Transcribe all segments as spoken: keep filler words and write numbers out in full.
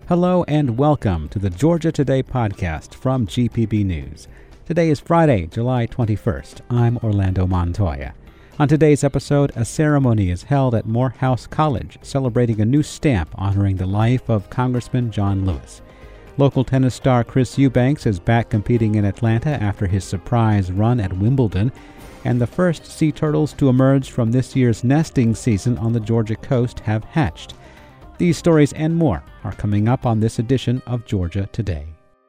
Hello and welcome to the Georgia Today podcast from G P B News. Today is Friday, July twenty-first. I'm Orlando Montoya. On today's episode, a ceremony is held at Morehouse College celebrating a new stamp honoring the life of Congressman John Lewis. Local tennis star Chris Eubanks is back competing in Atlanta after his surprise run at Wimbledon, and the first sea turtles to emerge from this year's nesting season on the Georgia coast have hatched. These stories and more are coming up on this edition of Georgia Today.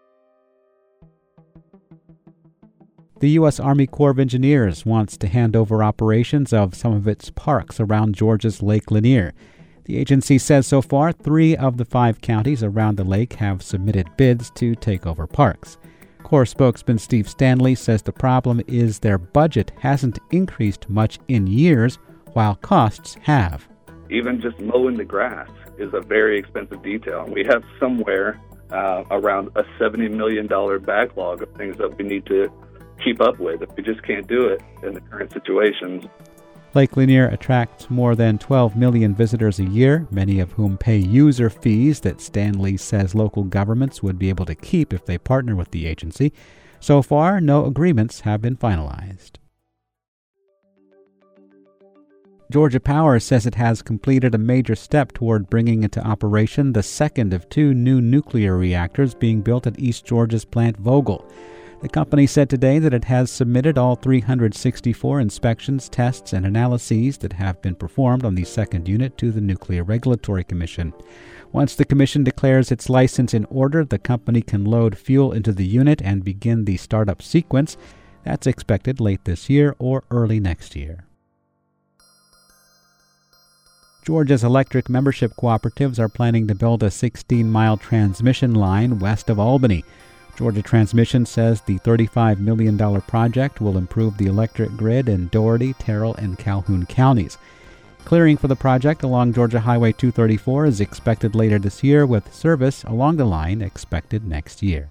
The U S Army Corps of Engineers wants to hand over operations of some of its parks around Georgia's Lake Lanier. The agency says so far three of the five counties around the lake have submitted bids to take over parks. Corps spokesman Steve Stanley says the problem is their budget hasn't increased much in years, while costs have. Even just mowing the grass is a very expensive detail. We have somewhere uh, around a seventy million dollars backlog of things that we need to keep up with. We just can't do it in the current situations. Lake Lanier attracts more than twelve million visitors a year, many of whom pay user fees that Stanley says local governments would be able to keep if they partner with the agency. So far, no agreements have been finalized. Georgia Power says it has completed a major step toward bringing into operation the second of two new nuclear reactors being built at East Georgia's Plant Vogtle. The company said today that it has submitted all three hundred sixty-four inspections, tests, and analyses that have been performed on the second unit to the Nuclear Regulatory Commission. Once the commission declares its license in order, the company can load fuel into the unit and begin the startup sequence. That's expected late this year or early next year. Georgia's electric membership cooperatives are planning to build a sixteen-mile transmission line west of Albany. Georgia Transmission says the thirty-five million dollars project will improve the electric grid in Dougherty, Terrell, and Calhoun counties. Clearing for the project along Georgia Highway two thirty-four is expected later this year, with service along the line expected next year.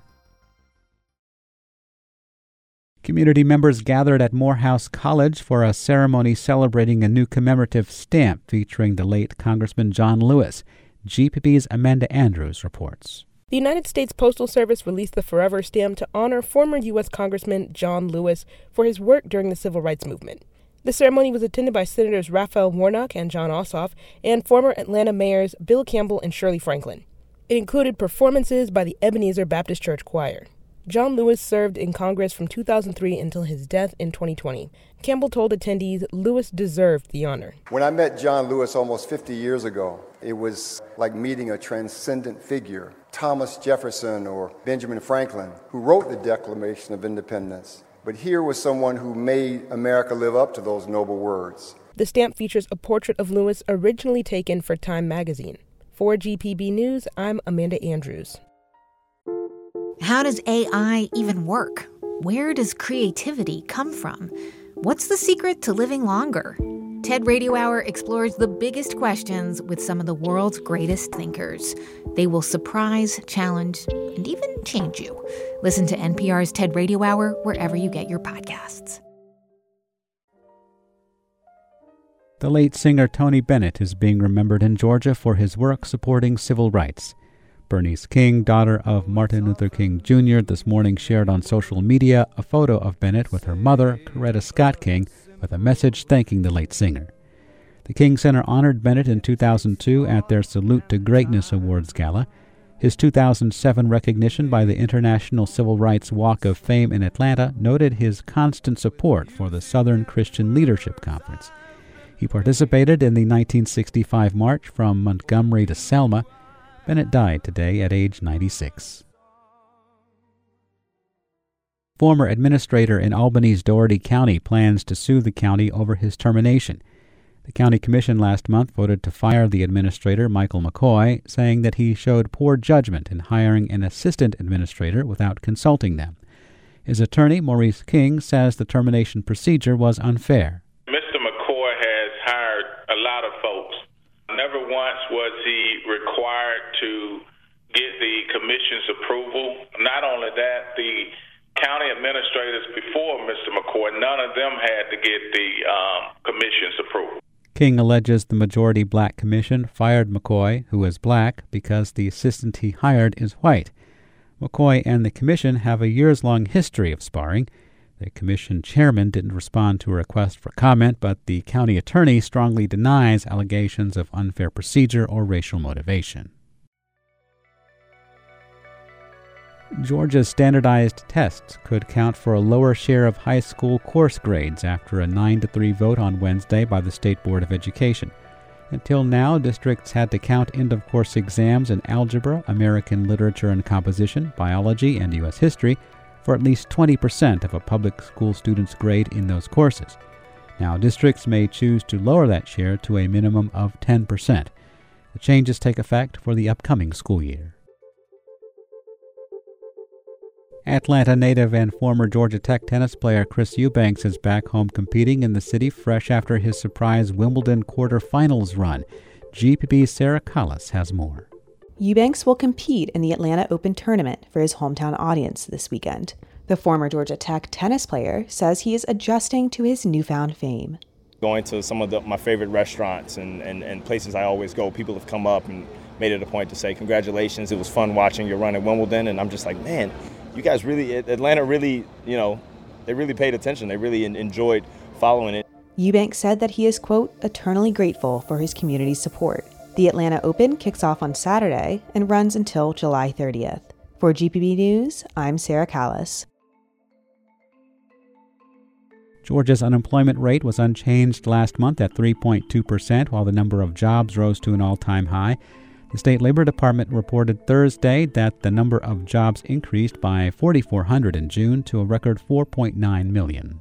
Community members gathered at Morehouse College for a ceremony celebrating a new commemorative stamp featuring the late Congressman John Lewis. G P B's Amanda Andrews reports. The United States Postal Service released the Forever Stamp to honor former U S Congressman John Lewis for his work during the Civil Rights Movement. The ceremony was attended by Senators Raphael Warnock and Jon Ossoff and former Atlanta mayors Bill Campbell and Shirley Franklin. It included performances by the Ebenezer Baptist Church Choir. John Lewis served in Congress from two thousand three until his death in twenty twenty. Campbell told attendees Lewis deserved the honor. When I met John Lewis almost fifty years ago, it was like meeting a transcendent figure, Thomas Jefferson or Benjamin Franklin, who wrote the Declaration of Independence. But here was someone who made America live up to those noble words. The stamp features a portrait of Lewis originally taken for Time magazine. For G P B News, I'm Amanda Andrews. How does A I even work? Where does creativity come from? What's the secret to living longer? TED Radio Hour explores the biggest questions with some of the world's greatest thinkers. They will surprise, challenge, and even change you. Listen to N P R's TED Radio Hour wherever you get your podcasts. The late singer Tony Bennett is being remembered in Georgia for his work supporting civil rights. Bernice King, daughter of Martin Luther King Junior, this morning shared on social media a photo of Bennett with her mother, Coretta Scott King, with a message thanking the late singer. The King Center honored Bennett in two thousand two at their Salute to Greatness Awards Gala. His two thousand seven recognition by the International Civil Rights Walk of Fame in Atlanta noted his constant support for the Southern Christian Leadership Conference. He participated in the nineteen sixty-five march from Montgomery to Selma. Bennett died today at age ninety-six. Former administrator in Albany's Dougherty County plans to sue the county over his termination. The county commission last month voted to fire the administrator, Michael McCoy, saying that he showed poor judgment in hiring an assistant administrator without consulting them. His attorney, Maurice King, says the termination procedure was unfair. Mister McCoy has hired a lot of folks. Never once was he required to get the commission's approval. Not only that, the county administrators before Mister McCoy, none of them had to get the um, commission's approval. King alleges the majority black commission fired McCoy, who is black, because the assistant he hired is white. McCoy and the commission have a years-long history of sparring. The commission chairman didn't respond to a request for comment, but the county attorney strongly denies allegations of unfair procedure or racial motivation. Georgia's standardized tests could count for a lower share of high school course grades after a nine to three vote on Wednesday by the State Board of Education. Until now, districts had to count end-of-course exams in algebra, American literature and composition, biology, and U S history for at least twenty percent of a public school student's grade in those courses. Now, districts may choose to lower that share to a minimum of ten percent. The changes take effect for the upcoming school year. Atlanta native and former Georgia Tech tennis player Chris Eubanks is back home competing in the city fresh after his surprise Wimbledon quarterfinals run. G P B's Sarah Collis has more. Eubanks will compete in the Atlanta Open tournament for his hometown audience this weekend. The former Georgia Tech tennis player says he is adjusting to his newfound fame. Going to some of the, my favorite restaurants and, and, and places I always go, people have come up and made it a point to say, congratulations, it was fun watching your run at Wimbledon. And I'm just like, man, you guys really, Atlanta really, you know, they really paid attention. They really enjoyed following it. Eubanks said that he is, quote, eternally grateful for his community's support. The Atlanta Open kicks off on Saturday and runs until July thirtieth. For G P B News, I'm Sarah Callis. Georgia's unemployment rate was unchanged last month at three point two percent, while the number of jobs rose to an all-time high. The State Labor Department reported Thursday that the number of jobs increased by four thousand four hundred in June to a record four point nine million.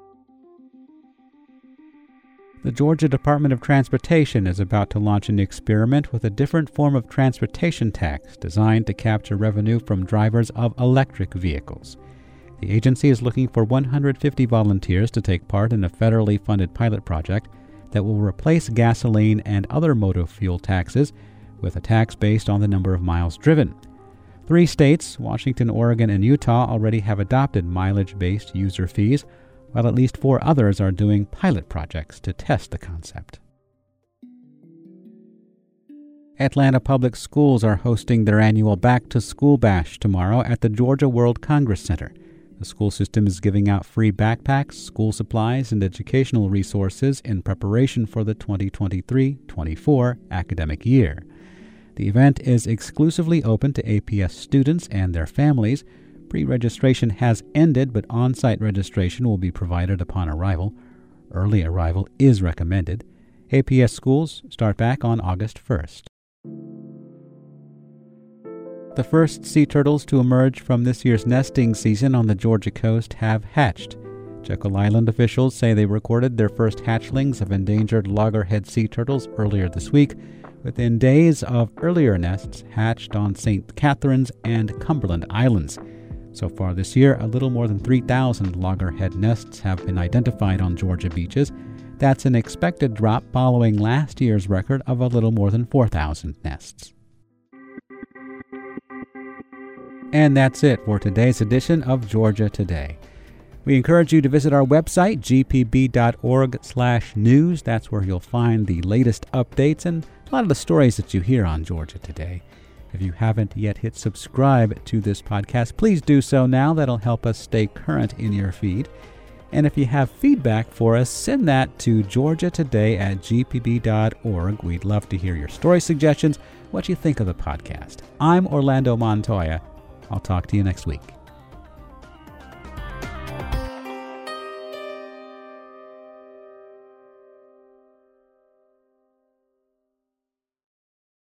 The Georgia Department of Transportation is about to launch an experiment with a different form of transportation tax designed to capture revenue from drivers of electric vehicles. The agency is looking for one hundred fifty volunteers to take part in a federally funded pilot project that will replace gasoline and other motor fuel taxes with a tax based on the number of miles driven. Three states, Washington, Oregon, and Utah, already have adopted mileage-based user fees, while at least four others are doing pilot projects to test the concept. Atlanta Public Schools are hosting their annual Back to School Bash tomorrow at the Georgia World Congress Center. The school system is giving out free backpacks, school supplies, and educational resources in preparation for the twenty twenty-three twenty-four academic year. The event is exclusively open to A P S students and their families. Pre-registration has ended, but on-site registration will be provided upon arrival. Early arrival is recommended. A P S schools start back on August first. The first sea turtles to emerge from this year's nesting season on the Georgia coast have hatched. Jekyll Island officials say they recorded their first hatchlings of endangered loggerhead sea turtles earlier this week, within days of earlier nests hatched on Saint Catharines and Cumberland Islands. So far this year, a little more than three thousand loggerhead nests have been identified on Georgia beaches. That's an expected drop following last year's record of a little more than four thousand nests. And that's it for today's edition of Georgia Today. We encourage you to visit our website, g p b dot org slash news. That's where you'll find the latest updates and a lot of the stories that you hear on Georgia Today. If you haven't yet hit subscribe to this podcast, please do so now. That'll help us stay current in your feed. And if you have feedback for us, send that to georgia today at g p b dot org. We'd love to hear your story suggestions, what you think of the podcast. I'm Orlando Montoya. I'll talk to you next week.